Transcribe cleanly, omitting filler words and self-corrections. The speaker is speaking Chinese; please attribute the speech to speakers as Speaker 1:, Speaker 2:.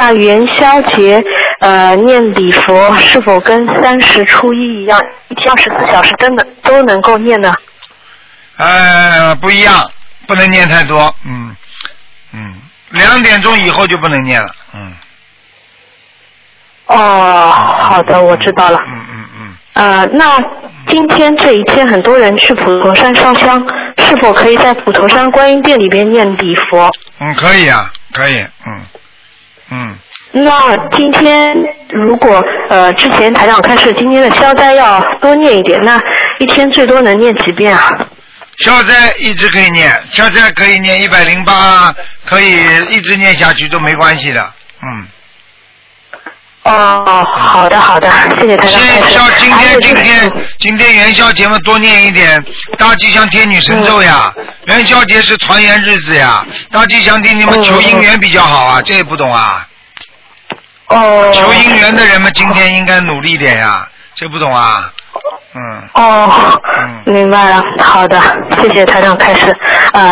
Speaker 1: 下元宵节念礼佛是否跟30初一一样，一天24小时都能够念呢？
Speaker 2: 不一样，不能念太多。2点钟以后就不能念了。
Speaker 1: 好的，我知道了。那今天这一天很多人去普陀山烧香，是否可以在普陀山观音殿里边念礼佛？
Speaker 2: 可以啊，可以。
Speaker 1: 那今天如果之前台长开始今天的消灾要多念一点，那一天最多能念几遍啊？
Speaker 2: 消灾一直可以念，消灾可以念108，可以一直念下去都没关系的。
Speaker 1: 好的，谢谢台长。今天元宵节嘛，
Speaker 2: 多念一点大吉祥天女神咒呀。元宵节是团圆日子呀，大吉祥天你们求姻缘比较好啊，这也不懂啊。求姻缘的人们今天应该努力点呀，这不懂啊。
Speaker 1: 明白了，好的，谢谢台长开始。